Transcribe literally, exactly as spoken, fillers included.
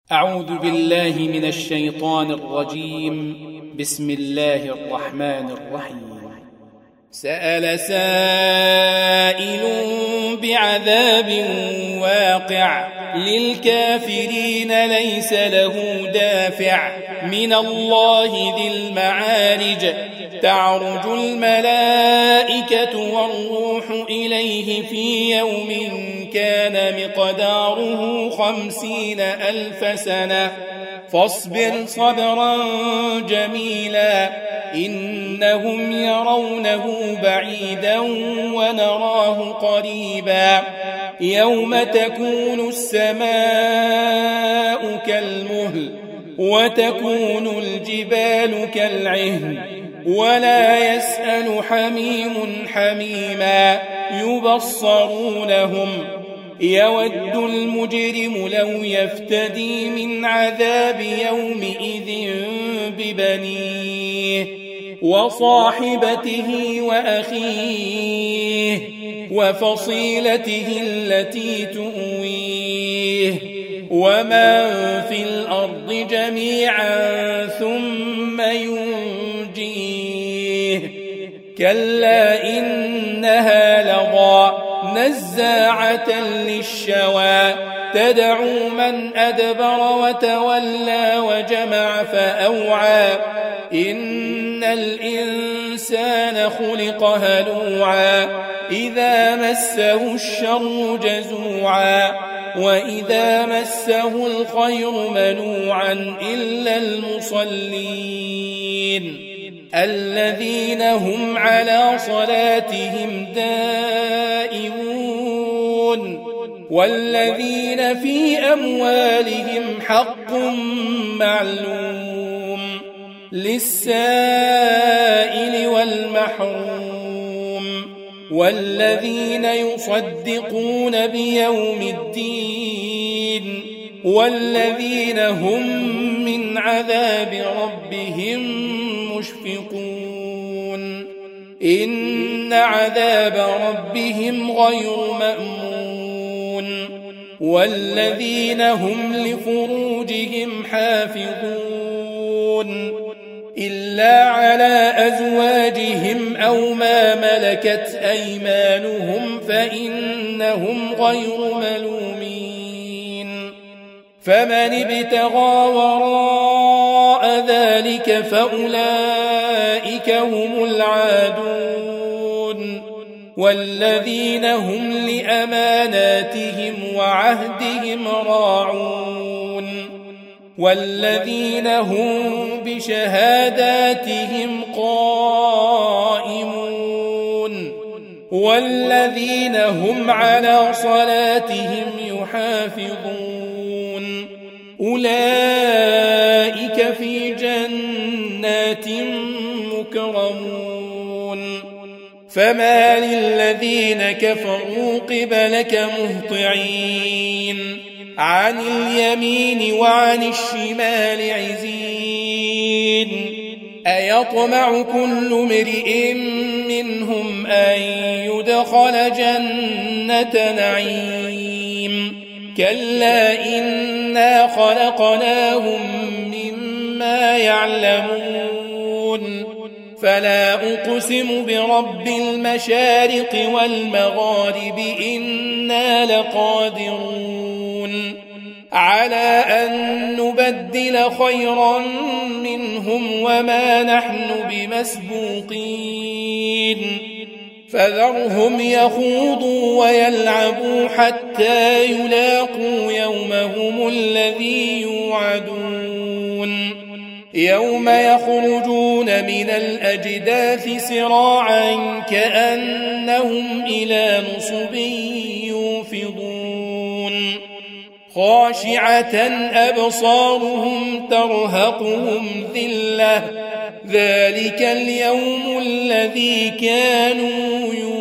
أعوذ بالله من الشيطان الرجيم. بسم الله الرحمن الرحيم. سأل سائل بعذاب واقع للكافرين ليس له دافع من الله ذي المعارج تعرج الملائكة والروح إليه في يوم كان مقداره خمسين ألف سنة فاصبر صبرا جميلا إنهم يرونه بعيدا ونراه قريبا يوم تكون السماء كالمهل وتكون الجبال كالعهن ولا يسأل حميم حميما يبصرونهم يود المجرم لو يفتدي من عذاب يومئذ ببنيه وصاحبته وأخيه وفصيلته التي تؤويه ومن في الأرض جميعا ثم ينجيه كلا إنها لظى نزاعة للشوى تدعو من أدبر وتولى وجمع فأوعى إن الإنسان خلق هلوعا إذا مسه الشر جزوعا وإذا مسه الخير منوعا إلا المصلين الذين هم على صلاتهم دائمون والذين في أموالهم حق معلوم للسائل والمحروم والذين يصدقون بيوم الدين والذين هم من عذاب ربهم مشفقون إن عذاب ربهم غير مأمون والذين هم لفروجهم حافظون إلا على أزواجهم أو ما ملكت أيمانهم فإنهم غير ملومين فمن ابتغى وراء ذلك فأولئك هم العادون والذين هم لأماناتهم وعهدهم راعون والذين هم بشهاداتهم قائمون والذين هم على صلاتهم يحافظون أولئك في جنات مكرمون فما للذين كفروا قبلك مهطعين عن اليمين وعن الشمال عزين أيطمع كل امرئ منهم أن يدخل جنة نعيم كلا إنا خلقناهم مما يعلمون فلا أقسم برب المشارق والمغارب إنا لقادرون على أن نبدل خيرا منهم وما نحن بمسبوقين فذرهم يخوضوا ويلعبوا حتى يلاقوا يومهم الذي يوعدون يوم يخرجون من الأجداث سراعا كأنهم إلى نصب يوفضون خاشعة أبصارهم ترهقهم ذلة ذلك اليوم الذي كانوا يوعدون